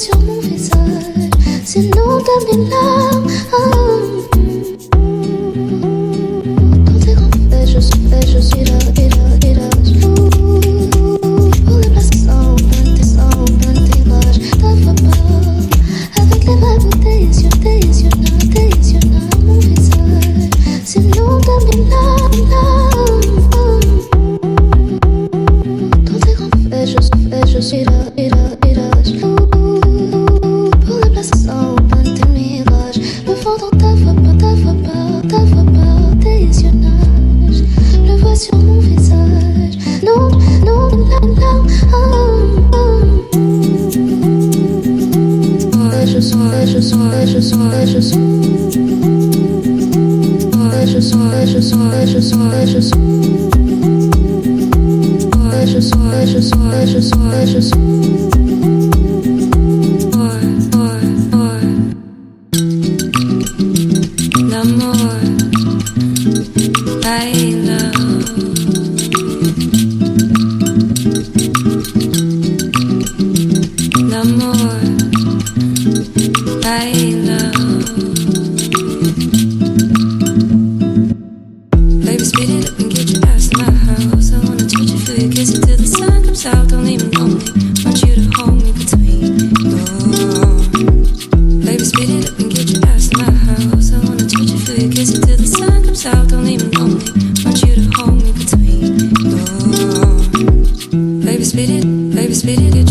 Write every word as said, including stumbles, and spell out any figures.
sur mon visage, sinon donne mes larmes. Dans tes grands faits, je suis fait, je suis là, et là, et là, je loue. Pour les places sans tes sans tes images, ta voix pas. Avec les vraies bouteilles sur tes yeux, tes yeux, mon visage, sinon donne mes larmes, larmes. Dans tes grands faits, je suis fait, je suis là, et là, et là, je loue. Pour les places sans tes mirages, me font dans ta voix pas, ta voix pas, ta voix pas, tes yeux nagent. Le vois sur mon visage, non, non, la, la, ah, ah. Je suis, je suis, je suis, je suis. Je suis, je suis, je suis, je suis. Je suis, je suis, je suis, je suis. Baby, spit it, baby, spit it,